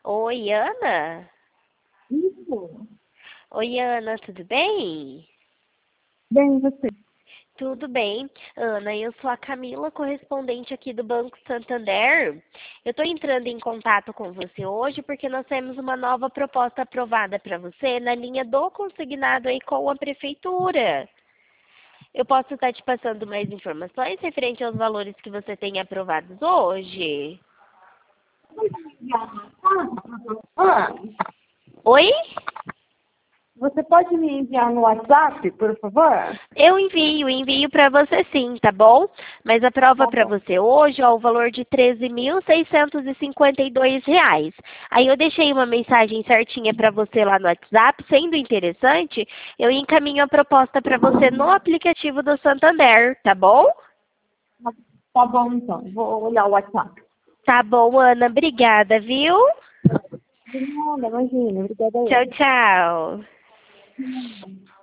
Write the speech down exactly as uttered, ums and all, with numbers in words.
Oi, Ana? Isso. Oi, Ana, tudo bem? Bem, você. Tudo bem. Ana, eu sou a Camila, correspondente aqui do Banco Santander. Eu estou entrando em contato com você hoje porque nós temos uma nova proposta aprovada para você na linha do consignado aí com a Prefeitura. Eu posso estar te passando mais informações referente aos valores que você tem aprovados hoje? Ah, Oi? você pode me enviar no WhatsApp, por favor? Eu envio, envio para você sim, tá bom? Mas a prova Tá para bom. você hoje é o valor de treze mil seiscentos e cinquenta e dois reais. Aí eu deixei uma mensagem certinha para você lá no WhatsApp, sendo interessante, eu encaminho a proposta para você no aplicativo do Santander, tá bom? Tá bom, então. Vou olhar o WhatsApp. Tá bom, Ana, obrigada, viu? De nada, imagina. Obrigada Tchau, eu. tchau.